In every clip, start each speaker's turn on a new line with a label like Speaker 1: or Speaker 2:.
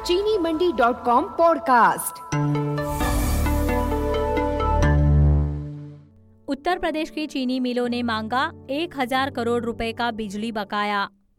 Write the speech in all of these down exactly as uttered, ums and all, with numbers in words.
Speaker 1: चीनी Mandi dot com podcast.
Speaker 2: Uttar Pradesh की चीनी मिलों ने मांगा एक हजार करोड़ रुपए का बिजली बकाया।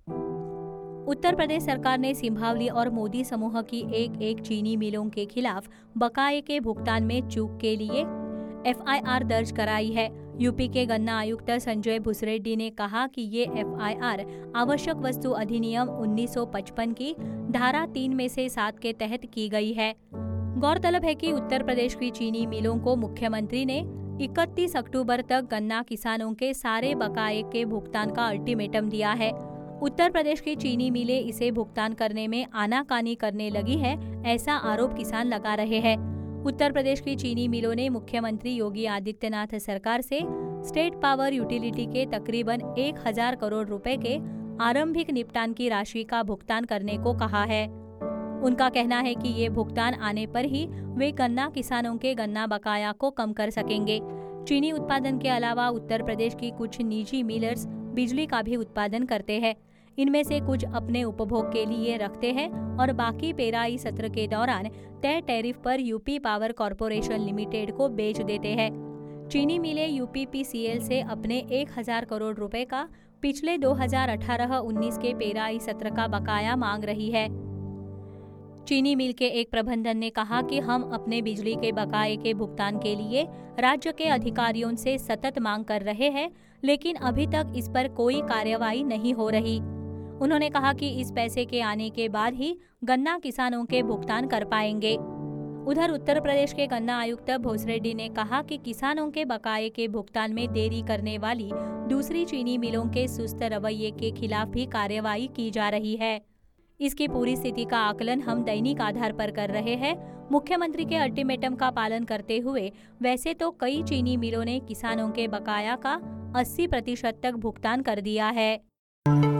Speaker 2: उत्तर प्रदेश सरकार ने सिंभावली और मोदी समूह की एक एक चीनी मिलों के खिलाफ बकाये के भुगतान में चूक के लिए एफ आई आर दर्ज कराई है। यूपी के गन्ना आयुक्त संजय भुसरेड्डी ने कहा कि ये एफ आई आर आवश्यक वस्तु अधिनियम उन्नीस सौ पचपन की धारा तीन में से सात के तहत की गई है। गौरतलब है कि उत्तर प्रदेश की चीनी मिलों को मुख्यमंत्री ने इकतीस अक्टूबर तक गन्ना किसानों के सारे बकाये के भुगतान का अल्टीमेटम दिया है। उत्तर प्रदेश की चीनी मिलें इसे भुगतान करने में आनाकानी करने लगी है, ऐसा आरोप किसान लगा रहे हैं। उत्तर प्रदेश की चीनी मिलों ने मुख्यमंत्री योगी आदित्यनाथ सरकार से स्टेट पावर यूटिलिटी के तकरीबन एक हजार करोड़ रुपए के आरंभिक निपटान की राशि का भुगतान करने को कहा है। उनका कहना है कि ये भुगतान आने पर ही वे गन्ना किसानों के गन्ना बकाया को कम कर सकेंगे। चीनी उत्पादन के अलावा उत्तर प्रदेश की कुछ निजी मिलर्स बिजली का भी उत्पादन करते हैं। इनमें से कुछ अपने उपभोग के लिए रखते हैं और बाकी पेराई सत्र के दौरान तय टैरिफ पर यूपी पावर कॉरपोरेशन लिमिटेड को बेच देते हैं। चीनी मिलें यूपी पी सी एल से अपने एक हजार करोड़ रुपए का पिछले दो हज़ार अठारह उन्नीस के पेराई सत्र का बकाया मांग रही है। चीनी मिल के एक प्रबंधन ने कहा कि हम अपने बिजली के बकाये के भुगतान के लिए राज्य के अधिकारियों से सतत मांग कर रहे हैं, लेकिन अभी तक इस पर कोई कार्रवाई नहीं हो रही। उन्होंने कहा कि इस पैसे के आने के बाद ही गन्ना किसानों के भुगतान कर पाएंगे। उधर उत्तर प्रदेश के गन्ना आयुक्त भोसरेड्डी ने कहा कि किसानों के बकाये के भुगतान में देरी करने वाली दूसरी चीनी मिलों के सुस्त रवैये के खिलाफ भी कार्रवाई की जा रही है। इसकी पूरी स्थिति का आकलन हम दैनिक आधार पर कर रहे हैं। मुख्यमंत्री के अल्टीमेटम का पालन करते हुए वैसे तो कई चीनी मिलों ने किसानों के बकाया का अस्सी प्रतिशत तक भुगतान कर दिया है।